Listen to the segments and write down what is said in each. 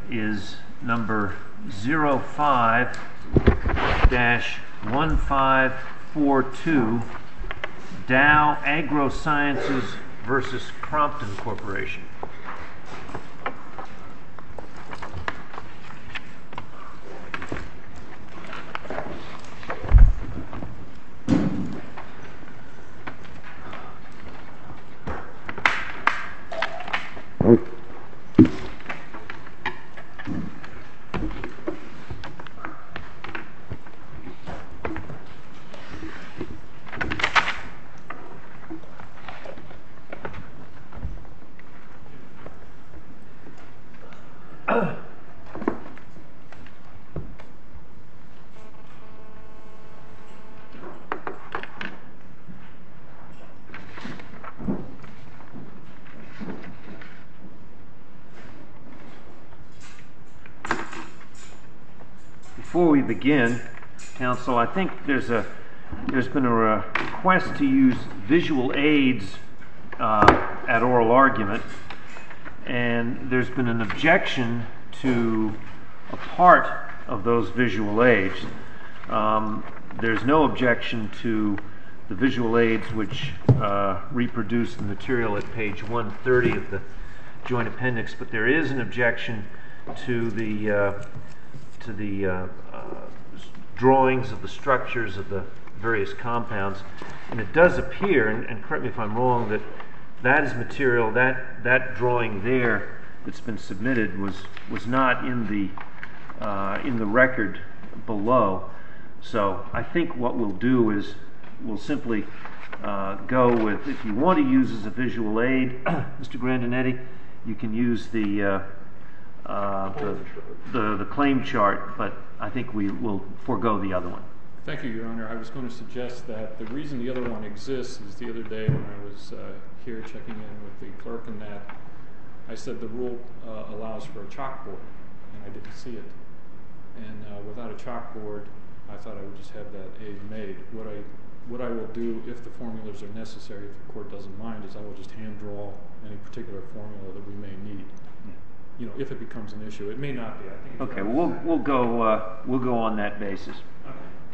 is number 05-1542, Dow AgroSciences versus Crompton Corporation. Before we begin, counsel, I think there's been a request to use visual aids at oral argument, and there's been an objection to a part of those visual aids. There's no objection to the visual aids which reproduce the material at page 130 of the joint appendix, but there is an objection to the drawings of the structures of the various compounds, and it does appear, and correct me if I'm wrong, that is material, that drawing there that's been submitted was not in the record below. So I think what we'll do is we'll simply go with, if you want to use as a visual aid, Mr. Grandinetti, you can use the claim chart, but I think we will forego the other one. Thank you, Your Honor. I was going to suggest that the reason the other one exists is the other day when I was here checking in with the clerk and that, I said the rule allows for a chalkboard, and I didn't see it. And without a chalkboard, I thought I would just have that aid made. What I will do, if the formulas are necessary, if the court doesn't mind, is I will just hand draw any particular formula that we may need. You know, if it becomes an issue, it may not be. I think. Okay, well, we'll go on that basis. Okay.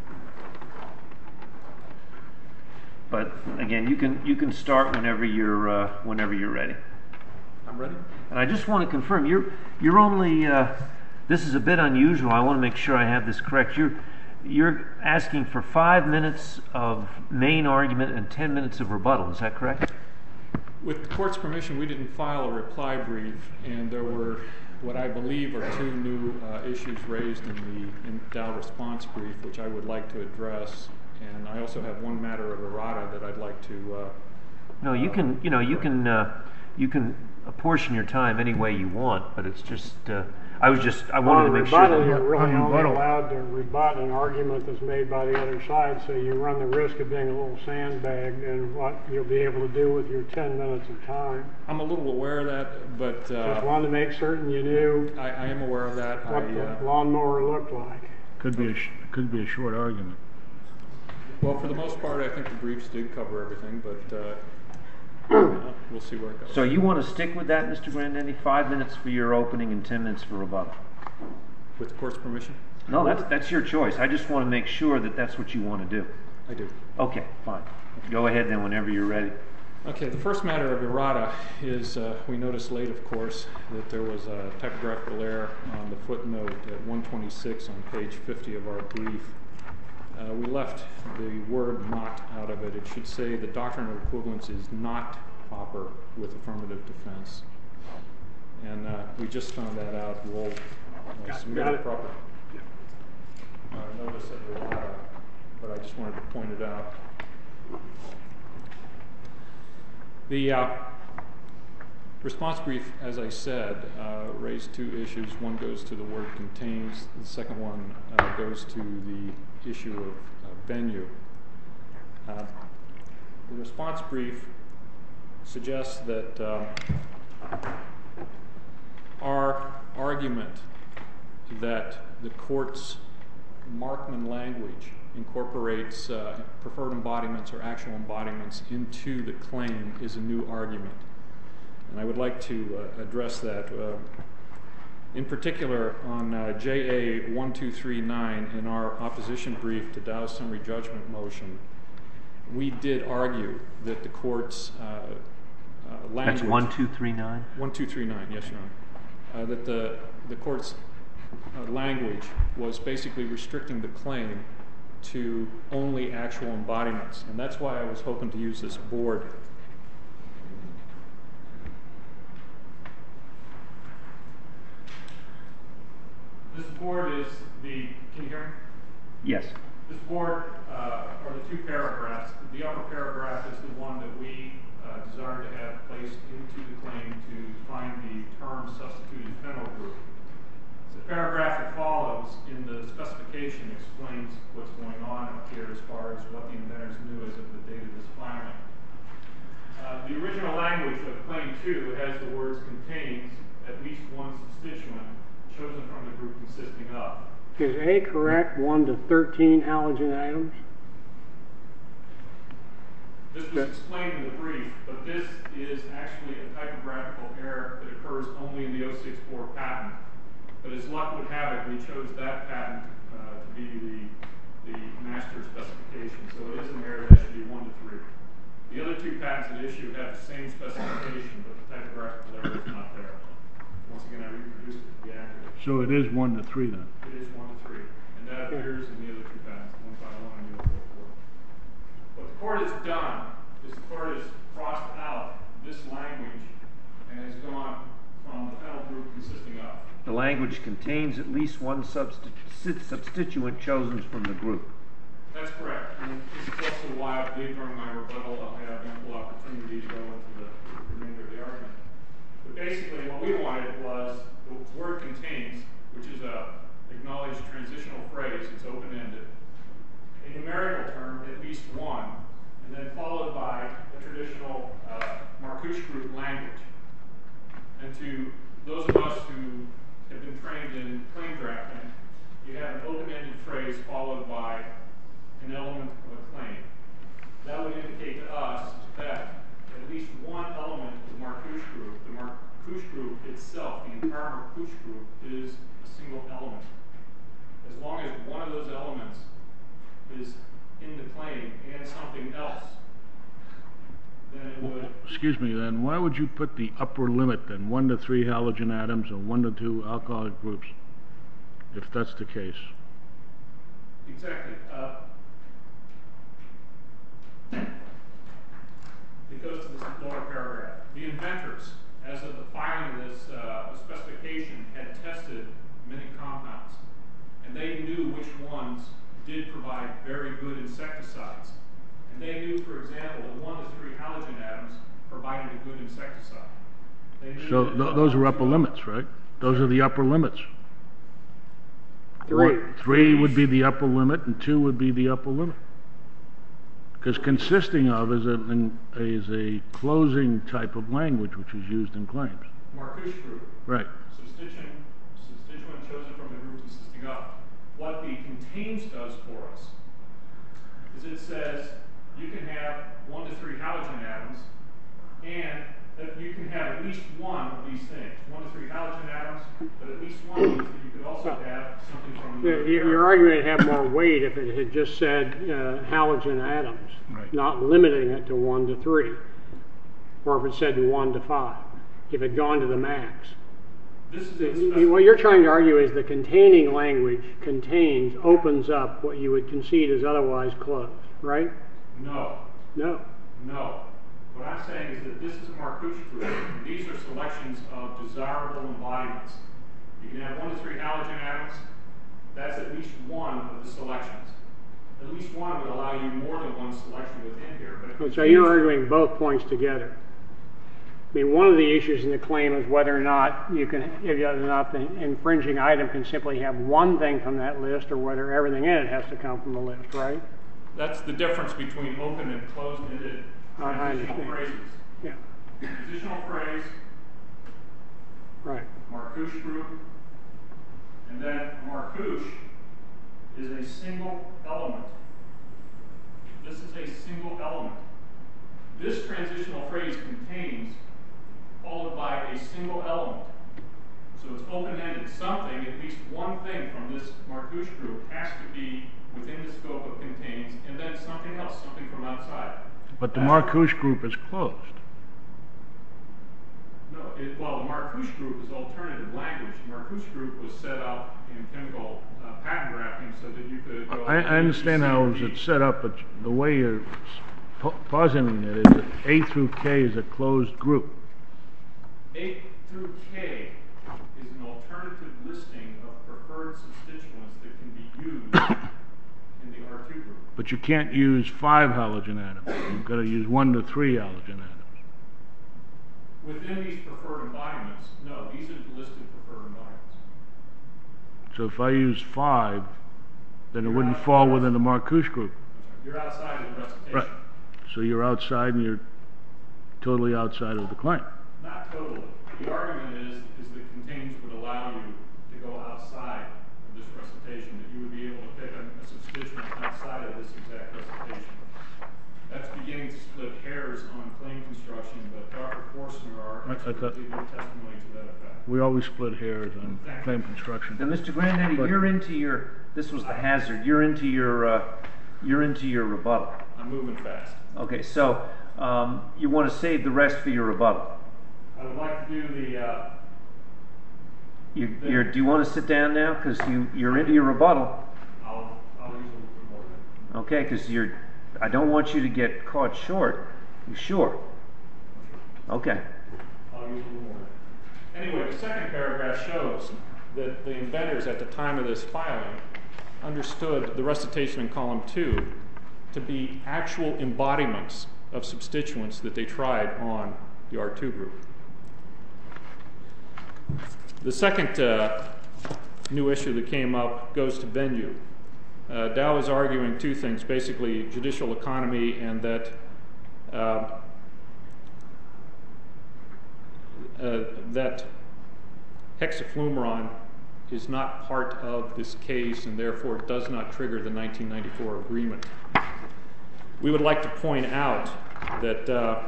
But again, you can start whenever you're ready. I'm ready. And I just want to confirm you're only. This is a bit unusual. I want to make sure I have this correct. You're asking for 5 minutes of main argument and 10 minutes of rebuttal. Is that correct? With the court's permission, we didn't file a reply brief, and there were what I believe are two new issues raised in the Dow response brief, which I would like to address. And I also have one matter of errata that I'd like to. No, you can apportion your time any way you want, but it's just. I wanted to make sure that you're really only allowed to rebut an argument that's made by the other side, so you run the risk of being a little sandbagged in what you'll be able to do with your 10 minutes of time. I'm a little aware of that, but just wanted to make certain you knew. I am aware of that. What the lawnmower looked like. Could be a short argument. Well, for the most part, I think the briefs did cover everything, but we'll see where it goes. So you want to stick with that, Mr. Grandinetti? 5 minutes for your opening and 10 minutes for rebuttal. With the court's permission? No, that's your choice. I just want to make sure that that's what you want to do. I do. Okay, fine. Go ahead then whenever you're ready. Okay, the first matter of errata is, we noticed late, of course, that there was a typographical error on the footnote at 126 on page 50 of our brief. We left the word "not" out of it. It should say the doctrine of equivalence is not proper with affirmative defense. And we just found that out. We'll submit a proper notice of errata, but I just wanted to point it out. The response brief, as I said, raised two issues. One goes to the word "contains." The second one goes to the issue of venue. The response brief suggests that our argument that the court's Markman language incorporates preferred embodiments or actual embodiments into the claim is a new argument. And I would like to address that. In particular, on JA 1239 in our opposition brief to Dow's summary judgment motion, we did argue that the court's language... That's 1239? 1239, yes, Your Honor. That the court's language was basically restricting the claim to only actual embodiments. And that's why I was hoping to use this board. This board is the... Can you hear me? Yes. This board are the two paragraphs. The upper paragraph is the one that we desire to have placed into the claim to find the term substituted phenyl group. The paragraph that follows in the specification explains what's going on up here as far as what the inventors knew as of the date of this filing. The original language of Claim 2 has the words contains at least one substituent chosen from the group consisting of. Is A correct, 1 to 13 halogen atoms? This was explained in the brief, but this is actually a typographical error that occurs only in the 064 patent. But as luck would have it, we chose that patent to be the master specification. So it is an error that should be 1 to 3. The other two patents at issue have the same specification, but the typographical error is not there. Once again, I reproduced it to be accurate. So it is 1 to 3 then? It is 1 to 3. And that appears in the other two patents, 151 and 044. What the court has done is the court has crossed out this language and has gone from the phenyl group consisting of. The language contains at least one substituent chosen from the group. That's correct. And this is also why I believe during my rebuttal I'll have ample opportunity to go into the remainder of the argument. But basically what we wanted was the word contains, which is a acknowledged transitional phrase, it's open-ended, a numerical term, at least one, and then followed by a traditional Marcouche group language. And to those of us who have been trained in claim drafting, you have an open-ended phrase followed by an element of a claim. That would indicate to us that at least one element of the Marcouche group itself, the entire Marcouche group, is a single element. As long as one of those elements is in the claim and something else, then it would... Excuse me, then why would you put the upper limit then, 1 to 3 halogen atoms or 1 to 2 alcoholic groups, if that's the case? Exactly. It goes to this lower paragraph. The inventors, as of the filing of this specification, had tested many compounds, and they knew which ones did provide very good insecticides. And they knew, for example, that 1 to 3 halogen atoms provided a good insecticide. So those are upper limits, right? Those are the upper limits. 3 would be the upper limit, and 2 would be the upper limit. Because consisting of is a closing type of language which is used in claims. Marcouche group. Right. Substituent chosen from the group consisting of. What the contains does for us is it says you can have 1 to 3 halogen atoms, and that you can have at least one of these things. 1 to 3 halogen atoms, but at least one means that you could also have something from the Your argument would have more weight if it had just said halogen atoms, right, not limiting it to 1 to 3, or if it said 1 to 5, if it had gone to the max. What you're trying to argue is the containing language opens up what you would concede is otherwise closed, right? No. No. No. What I'm saying is that this is a Marcouche group, and these are selections of desirable embodiments. You can have 1 to 3 halogen atoms. That's at least one of the selections. At least one would allow you more than one selection within here. But so you're arguing both points together. I mean, one of the issues in the claim is whether or not the infringing item can simply have one thing from that list, or whether everything in it has to come from the list, right? That's the difference between open and closed-ended transitional phrases. Yeah. Transitional phrase, right. Marcouche group, and then Marcouche is a single element. This is a single element. This transitional phrase contains, followed by a single element. So it's open-ended. Something, at least one thing from this Marcouche group has to be within the scope of contains, and then something else, something from outside. But the Marcouche group is closed. No, well, the Marcouche group is alternative language. The Marcouche group was set up in chemical patent drafting so that you could go... I understand how it's set up, but the way you're positing it is that A through K is a closed group. A through K is an alternative listing of preferred substituents that can be used in the R2 group. But you can't use 5 halogen atoms. You've got to use 1 to 3 halogen atoms. Within these preferred embodiments, no, these are the listed preferred embodiments. So if I use 5, then it wouldn't fall within the Marcouche group. You're outside of the recitation. Right. So you're outside and you're totally outside of the claim. Not totally. The argument is that contains would allow you to go outside of this recitation, that you would be able to pick a substituent outside of this exact recitation. That's beginning to split hairs on claim construction, but Dr. Forstner, our expert, did give testimony to that effect. We always split hairs on claim construction. Now, Mr. Grandetti, you're into your, this was the hazard, you're into your rebuttal. I'm moving fast. Okay, so you want to save the rest for your rebuttal. I would like to do the... do you want to sit down now? Because you're into your rebuttal. I'll use a little bit more then. Okay, because I don't want you to get caught short. You sure? Okay. I'll use a little more. Anyway, the second paragraph shows that the inventors at the time of this filing understood the recitation in column 2 to be actual embodiments of substituents that they tried on the R2 group. The second new issue that came up goes to venue. Dow is arguing two things, basically judicial economy and that that hexafluoron is not part of this case and therefore does not trigger the 1994 agreement. We would like to point out that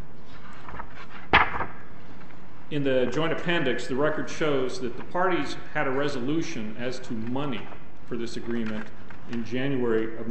in the joint appendix, the record shows that the parties had a resolution as to money for this agreement in January of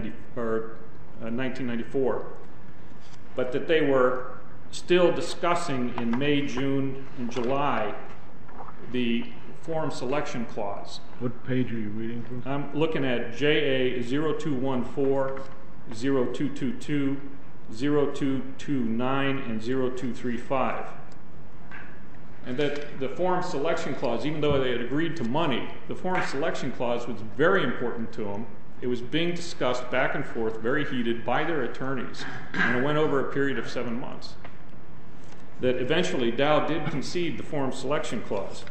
1994, but that they were still discussing in May, June, and July the forum selection clause. What page are you reading from? I'm looking at JA 0214, 0222, 0229, and 0235. And that the forum selection clause, even though they had agreed to money, the forum selection clause was very important to them. It was being discussed back and forth, very heated, by their attorneys, and it went over a period of 7 months. That eventually Dow did concede the forum selection clause.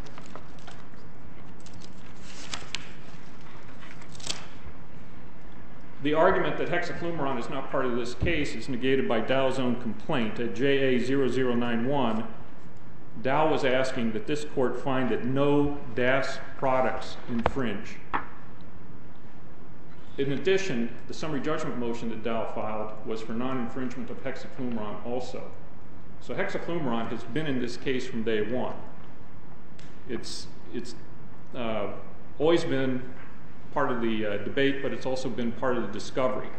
The argument that hexafluoron is not part of this case is negated by Dow's own complaint. At JA 0091, Dow was asking that this court find that no DAS products infringe. In addition, the summary judgment motion that Dow filed was for non-infringement of hexafluoron also. So hexafluoron has been in this case from day one. It's always been part of the debate, but it's also been part of the discovery.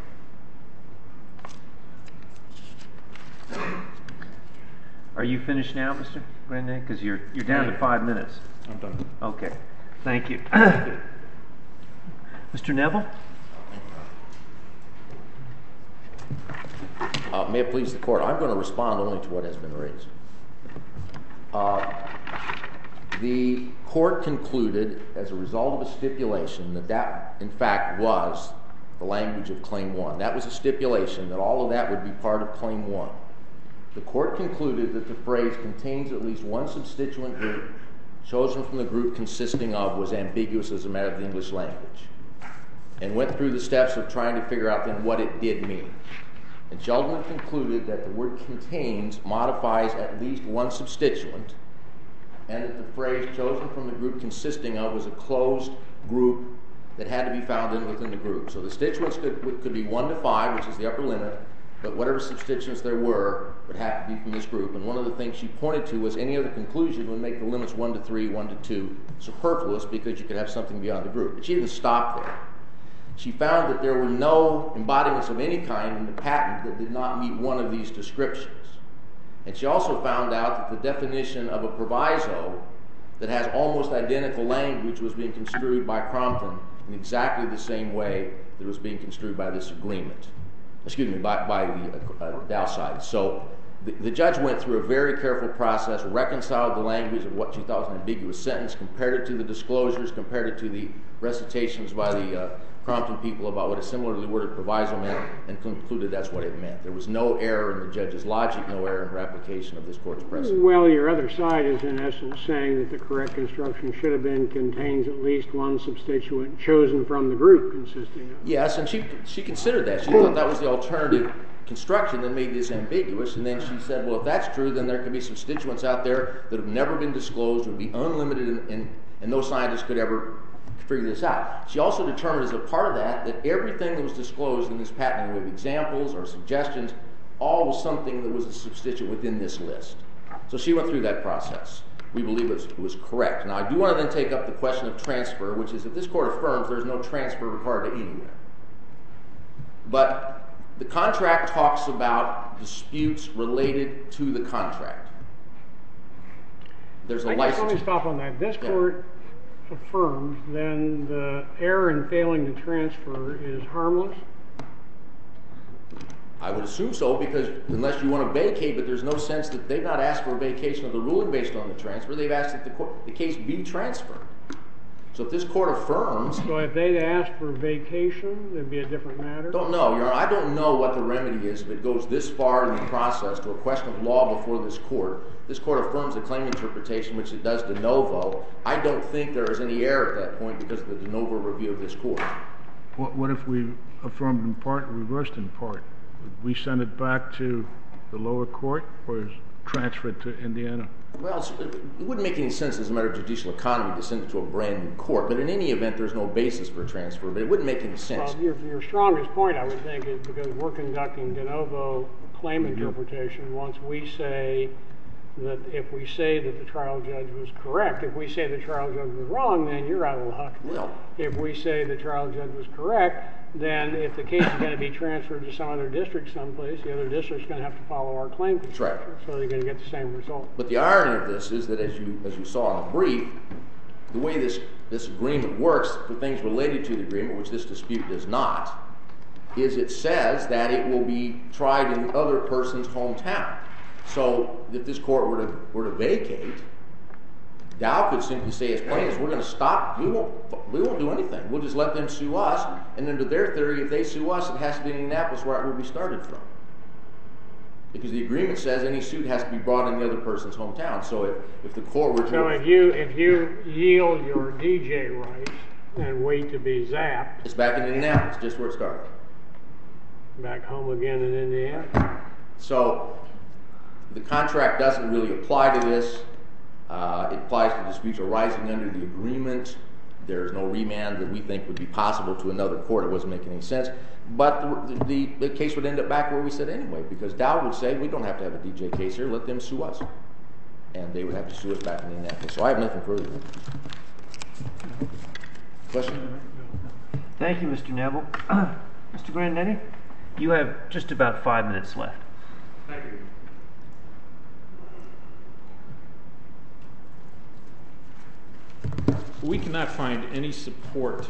Are you finished now, Mr. Grandetti? Because you're down to 5 minutes. I'm done. Okay. Thank you. Mr. Neville? May it please the court, I'm going to respond only to what has been raised. The court concluded, as a result of a stipulation, that in fact was the language of Claim 1. That was a stipulation that all of that would be part of Claim 1. The court concluded that the phrase contains at least one substituent group chosen from the group consisting of was ambiguous as a matter of the English language, and went through the steps of trying to figure out then what it did mean. And Sheldon concluded that the word contains modifies at least one substituent, and that the phrase chosen from the group consisting of was a closed group that had to be found within the group. So the constituents could be 1 to 5, which is the upper limit, but whatever substituents there were would have to be from this group. And one of the things she pointed to was any other conclusion would make the limits 1 to 3, 1 to 2 superfluous because you could have something beyond the group. But she didn't stop there. She found that there were no embodiments of any kind in the patent that did not meet one of these descriptions. And she also found out that the definition of a proviso that has almost identical language was being construed by Crompton in exactly the same way that it was being construed by this agreement. By the Dow side. So the judge went through a very careful process, reconciled the language of what she thought was an ambiguous sentence, compared it to the disclosures, compared it to the recitations by the Crompton people about what a similarly worded proviso meant, and concluded that's what it meant. There was no error in the judge's logic, no error in her application of this court's precedent. Well, your other side is in essence saying that the correct construction should have been contains at least one substituent chosen from the group consisting of. Yes, and she considered that. She thought that was the alternative construction that made this ambiguous, and then she said, well, if that's true, then there could be substituents out there that have never been disclosed, would be unlimited, and no scientist could ever figure this out. She also determined as a part of that everything that was disclosed in this patent, with examples or suggestions, all was something that was a substituent within this list. So she went through that process. We believe it was correct. Now, I do want to then take up the question of transfer, which is if this court affirms there's no transfer required to anywhere. But the contract talks about disputes related to the contract. There's a license. Let me stop on that. This court affirms, then the error in failing to transfer is harmless? I would assume so, because unless you want to vacate, but there's no sense that they've not asked for a vacation of the ruling based on the transfer. They've asked that the case be transferred. So if this court affirms... So if they'd asked for vacation, it'd be a different matter? Don't know, Your Honor. I don't know what the remedy is if it goes this far in the process to a question of law before this court. This court affirms the claim interpretation, which it does de novo. I don't think there is any error at that point because of the de novo review of this court. What if we affirmed in part and reversed in part? Would we send it back to the lower court or transfer it to Indiana? Well, it wouldn't make any sense as a matter of judicial economy to send it to a brand new court. But in any event, there's no basis for a transfer. But it wouldn't make any sense. Well, your strongest point, I would think, is because we're conducting de novo claim interpretation. Once we say that if we say that the trial judge was correct, if we say the trial judge was wrong, then you're out of luck. Well, if we say the trial judge was correct, then if the case is going to be transferred to some other district someplace, the other district's going to have to follow our claim construction. That's right. So they're going to get the same result. But the irony of this is that, as you saw in the brief, the way this agreement works for things related to the agreement, which this dispute does not, is it says that it will be tried in the other person's hometown. So if this court were to vacate, Dow could simply say as plain as we're going to stop, we won't do anything. We'll just let them sue us, and under their theory, if they sue us, it has to be in Indianapolis where it will be started from. Because the agreement says any suit has to be brought in the other person's hometown. So if the court were to... So if you yield your DJ rights and wait to be zapped... It's back in Indianapolis, just where it started. Back home again in Indiana. So the contract doesn't really apply to this. It applies to disputes arising under the agreement. There's no remand that we think would be possible to another court. It wasn't making any sense. But the case would end up back where we said anyway, because Dow would say, we don't have to have a DJ case here, let them sue us. And they would have to sue us back in Indianapolis. So I have nothing further. Question? Thank you, Mr. Neville. Mr. Grandinetti, you have just about 5 minutes left. Thank you. We cannot find any support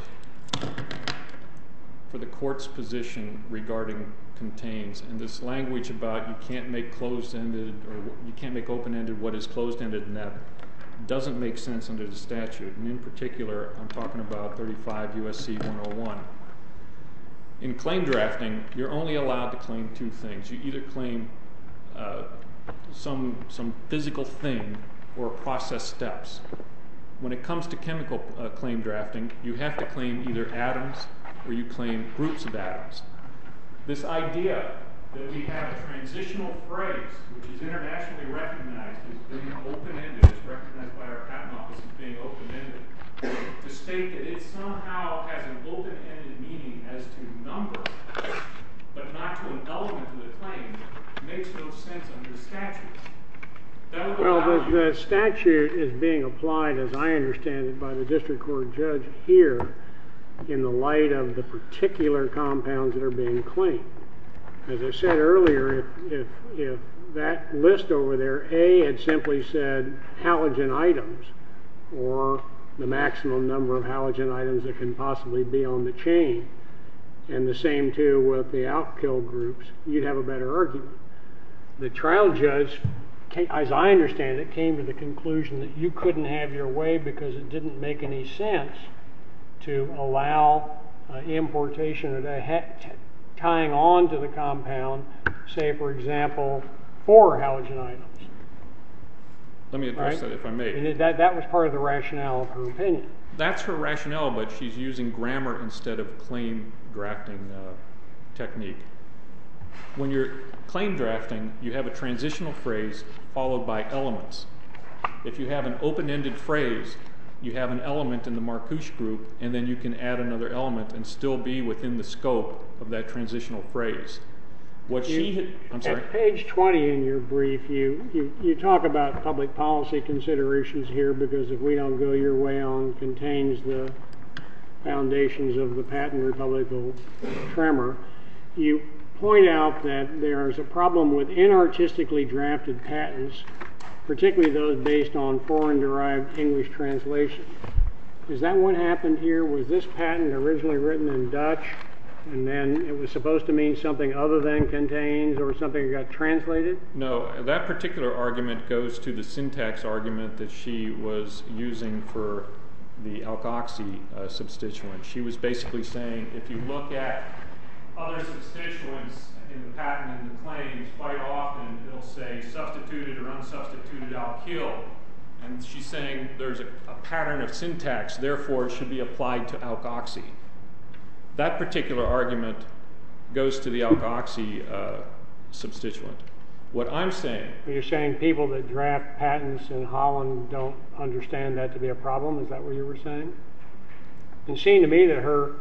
for the court's position regarding contains, and this language about you can't make closed-ended or you can't make open-ended what is closed-ended, and that doesn't make sense under the statute. And in particular, I'm talking about 35 U.S.C. 101. In claim drafting, you're only allowed to claim two things. You either claim some physical thing or process steps. When it comes to chemical claim drafting, you have to claim either atoms or you claim groups of atoms. This idea that we have a transitional phrase, which is internationally recognized as being open-ended, is recognized by our patent office as being open-ended, to state that it somehow has an open-ended meaning as to number, but not to an element of the claim, the statute is being applied, as I understand it, by the district court judge here in the light of the particular compounds that are being claimed. As I said earlier, if that list over there, A, had simply said halogen items, or the maximum number of halogen items that can possibly be on the chain, and the same too with the alkyl groups, you'd have a better argument. The trial judge, as I understand it, came to the conclusion that you couldn't have your way because it didn't make any sense to allow importation or tying on to the compound, say, for example, 4 halogen items. Let me address that, if I may. And that was part of the rationale of her opinion. That's her rationale, but she's using grammar instead of claim drafting technique. When you're claim drafting, you have a transitional phrase followed by elements. If you have an open-ended phrase, you have an element in the Marcouche group, and then you can add another element and still be within the scope of that transitional phrase. I'm sorry? At page 20 in your brief, you talk about public policy considerations here because if we don't go your way on contains the foundations of the patent republical tremor. You point out that there is a problem with inartistically drafted patents, particularly those based on foreign-derived English translation. Is that what happened here? Was this patent originally written in Dutch, and then it was supposed to mean something other than contains, or something that got translated? No, that particular argument goes to the syntax argument that she was using for the alkoxy substituent. She was basically saying, if you look at other substituents in the patent and the claims, quite often it'll say substituted or unsubstituted alkyl. And she's saying there's a pattern of syntax, therefore it should be applied to alkoxy. That particular argument goes to the alkoxy substituent. What I'm saying... You're saying people that draft patents in Holland don't understand that to be a problem? Is that what you were saying? It seemed to me that her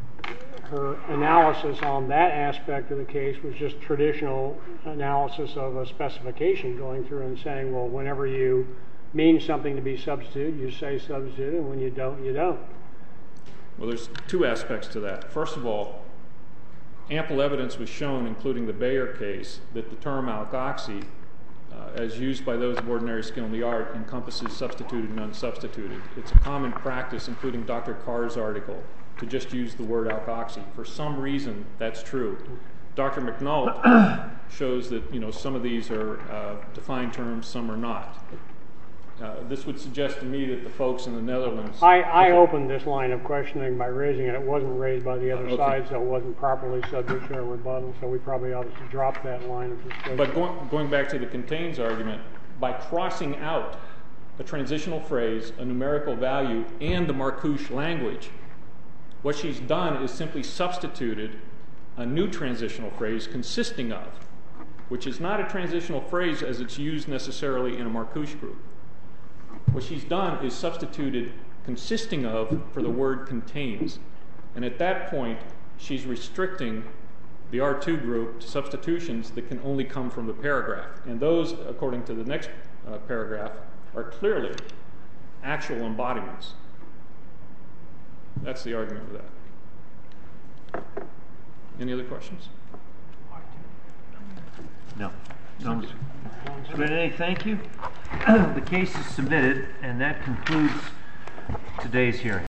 analysis on that aspect of the case was just traditional analysis of a specification, going through and saying, well, whenever you mean something to be substitute, you say substitute, and when you don't, you don't. Well, there's 2 aspects to that. First of all, ample evidence was shown, including the Bayer case, that the term alkoxy, as used by those of ordinary skill in the art, encompasses substituted and unsubstituted. It's a common practice, including Dr. Carr's article, to just use the word alkoxy. For some reason, that's true. Dr. McNulty shows that some of these are defined terms, some are not. This would suggest to me that the folks in the Netherlands... I opened this line of questioning by raising it. It wasn't raised by the other side, so it wasn't properly subject to a rebuttal, so we probably ought to drop that line of discussion. But going back to the contains argument, by crossing out a transitional phrase, a numerical value, and the Marcouche language, what she's done is simply substituted a new transitional phrase consisting of, which is not a transitional phrase as it's used necessarily in a Marcouche group. What she's done is substituted consisting of for the word contains. And at that point, she's restricting the R2 group to substitutions that can only come from the paragraph. And those, according to the next paragraph, are clearly actual embodiments. That's the argument with that. Any other questions? No. Renee, thank you. The case is submitted, and that concludes today's hearing.